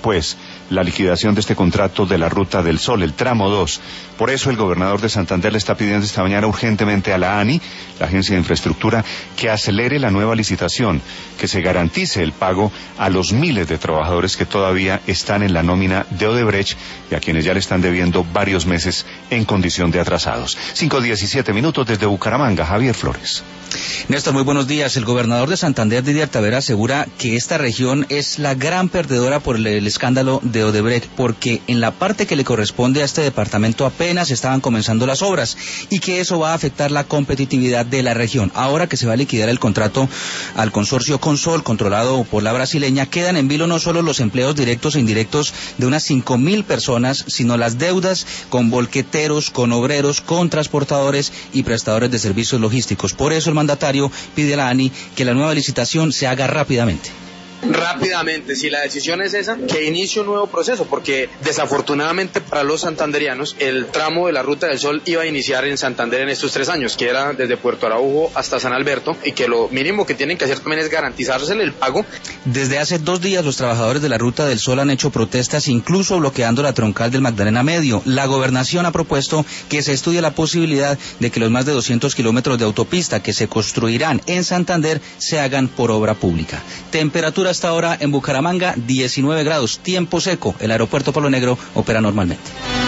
pues la liquidación de este contrato de la Ruta del Sol, el tramo 2. Por eso el gobernador de Santander le está pidiendo esta mañana urgentemente a la ANI, la Agencia de Infraestructura, que acelere la nueva licitación, que se garantice el pago a los miles de trabajadores que todavía están en la nómina de Odebrecht y a quienes ya le están debiendo varios meses en condición de atrasados. 5:17 desde Bucaramanga, Javier Flores. Néstor, muy buenos días. El gobernador de Santander, Didier Tavera, asegura que esta región es la gran perdedora por el escándalo de Odebrecht, porque en la parte que le corresponde a este departamento apenas estaban comenzando las obras y que eso va a afectar la competitividad de la región. Ahora que se va a liquidar el contrato al consorcio Consol, controlado por la brasileña, quedan en vilo no solo los empleos directos e indirectos de unas 5.000 personas, sino las deudas con volqueteros, con obreros, con transportadores y prestadores de servicios logísticos. Por eso el mandatario pide a la ANI que la nueva licitación se haga rápidamente. Rápidamente, si la decisión es esa, que inicie un nuevo proceso, porque desafortunadamente para los santanderianos el tramo de la Ruta del Sol iba a iniciar en Santander en estos 3 años, que era desde Puerto Araujo hasta San Alberto, y que lo mínimo que tienen que hacer también es garantizársele el pago. Desde hace 2 días los trabajadores de la Ruta del Sol han hecho protestas, incluso bloqueando la troncal del Magdalena Medio. La gobernación ha propuesto que se estudie la posibilidad de que los más de 200 kilómetros de autopista que se construirán en Santander se hagan por obra pública. Temperatura hasta ahora en Bucaramanga, 19 grados, tiempo seco. El aeropuerto Palo Negro opera normalmente.